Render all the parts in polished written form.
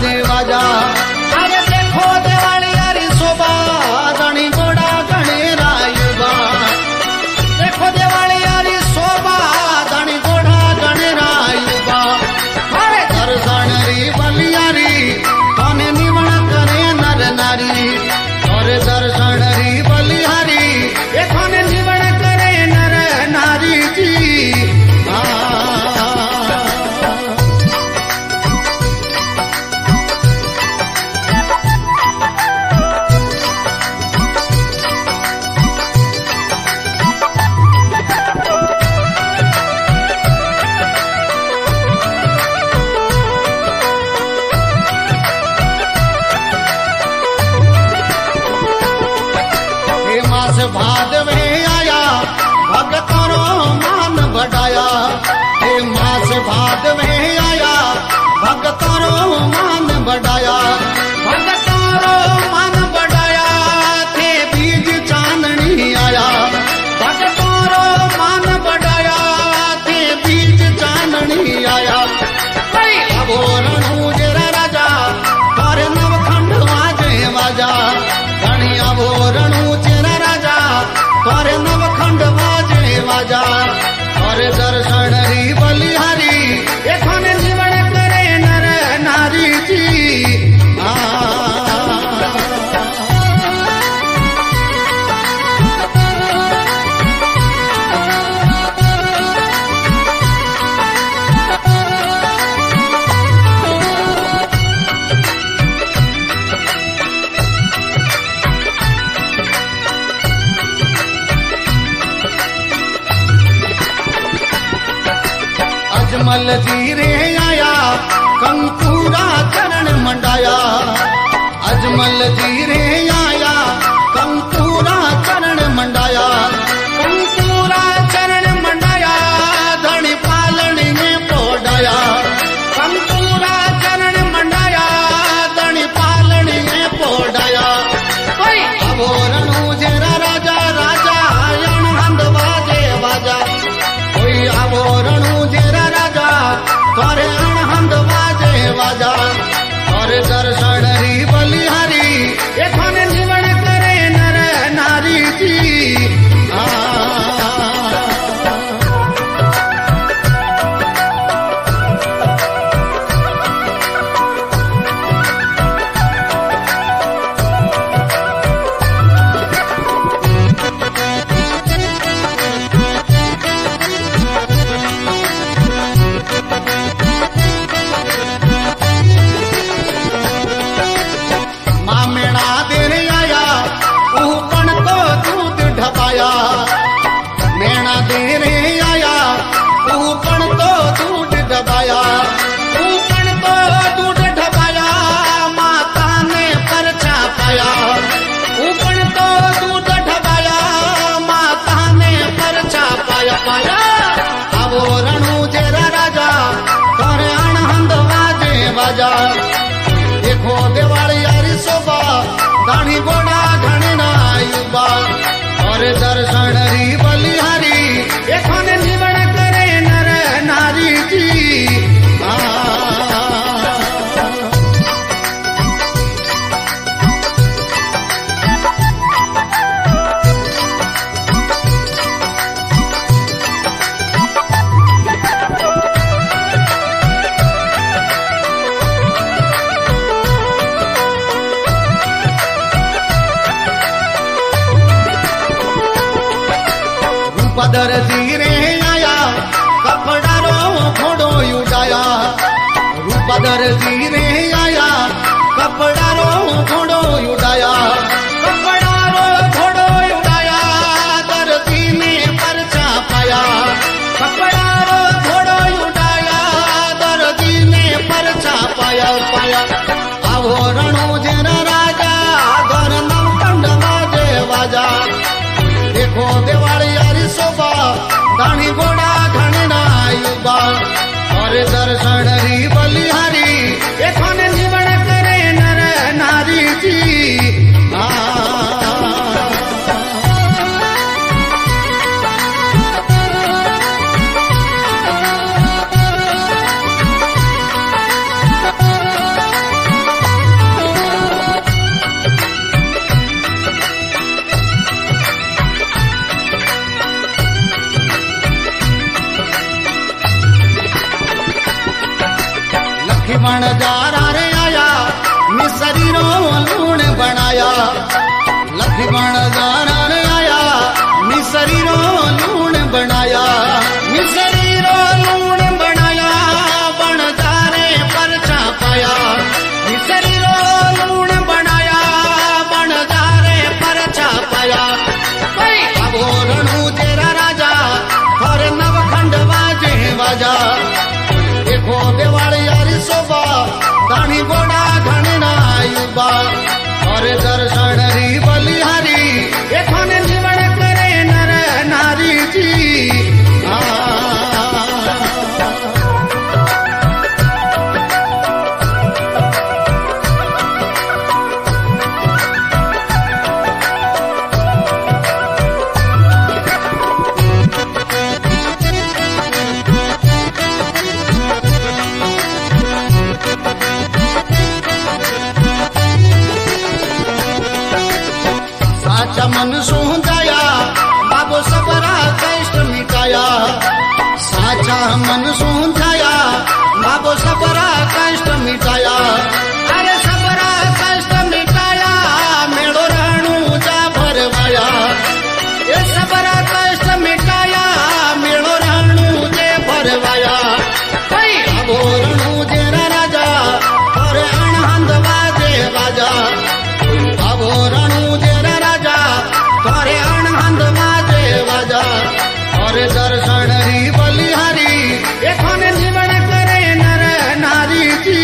बाजे बाजा। अरे देखो दिवाली यारी शोभा धनी घोड़ा घने रायुबा। देखो दिवाली यारी शोभा धनी घोड़ा घने रायुबा। अरे दर्शन री बलियारी थाने निवण करे नर नारी। और दर्शन री बलिहारी ये थाने निवण करे नर नारी जी। भाद में आया भगतों मान बढ़ाया। हे मास भाद में आया भगतों मान बढ़ाया। भगतों मान बढ़ाया थे बीज चांदनी आया। भगतों मान बढ़ाया थे बीज चांदनी आया। अब रणुजरा राजा और नवखंड वाजे बाजा। धनिया वो रणुजरा राजा और नवखंड वाजे बाजा। और दर्शन री बलिहारी ये थाने निवण करे नर नारी जी। अजमल जी रे आया कंकूरा चरण मंडाया। अजमल जी रे आया कंकूरा चरण मंडाया। कंकूरा चरण मंडाया धनी पालन में पोडाया। कंकूरा चरण मंडाया धनी पालन में पोडाया। अब रणुजरा राजा राजा अणहंद बाजे बाजा। कोई अब रणुजरा राजा करे अणहंद बाजे बाजा। और दर्शन री बलिहारी ये थाने निवण करे नर नारी जी। देखो दिवाली यारी शोभा दानी घोड़ा घने नायुबा। और दर्शन री बलिहारी ये थाने निवण करे नर नारी जी। पदर जी रे आया कपड़ा रो घोड़ो उड़ाया। रूपदर जी रे आया कपड़ा रो घोड़ो उड़ाया। कपड़ा रो घोड़ो उड़ाया दर्जी ने परचा पाया। कपड़ा रो घोड़ो उड़ाया दर्जी ने परचा पाया पाया। अब रणुजरा राजा घर नवखंड बाजे बाजा। देखो दिवाली यारी शोभा दानी घोड़ा घने नायुबा। और दर्शन री बलिहारी ये थाने निवण करे नर नारी जी। और दर्शन री बलिहारी एखन निवण करे नर नारी जी। साचा मन सुंजाया बाबो सबरा कष्ट मिटाया। साचा मन सुंजाया बाबो सबरा कष्ट मिटाया। अरे सबरा कष्ट मिटाया मेड़ो राणू जा भरवाया। ये सबरा कष्ट मिटाया मेड़ो राणू जे भरवाया। अबो रणू जेरा राजा और अणहंद बाजे बाजा। अबो रणू जेरा राजा तोरे अणहंद बाजे बाजा। और दर्शन री बलिहारी एखन निवण करे नर नारी जी।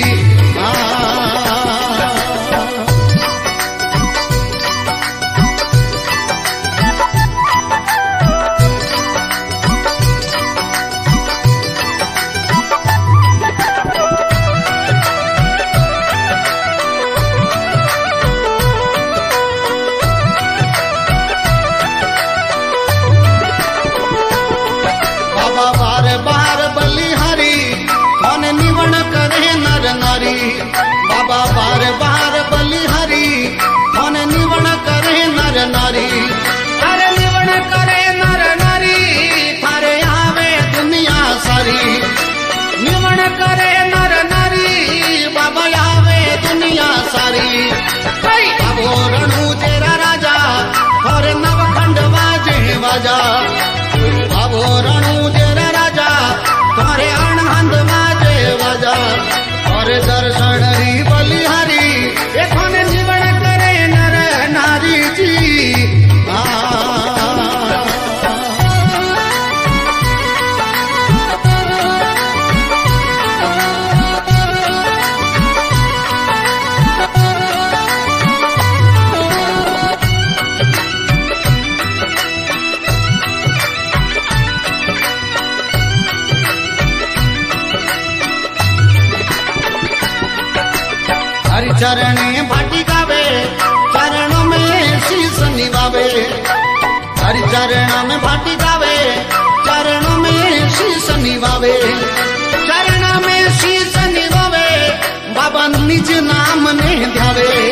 बार बार बलिहारी कौन निवण करे नर नारी। बाबा बार बार बलिहारी कौन निवण करे नर नारी। अरे निवण करे नर नारी थारे आवे दुनिया सारी। निवण करे नर नारी बाबा आवे दुनिया सारी। अबो रणू जेरा राजा और नवखंड बाजे बाजा। अबो रणू जेरा राजा तोरे अणहंद बाजे बाजा। और दर्शन री बलिहारी एखन निवण करे नर नारी जी। हरि चरणे भाटी गावे चरणों में शीश निभावे। हरि चरण में भाटी गावे चरणों में शीश निभावे। चरण में शीश निभावे बाबा निज नाम ने ध्यावे।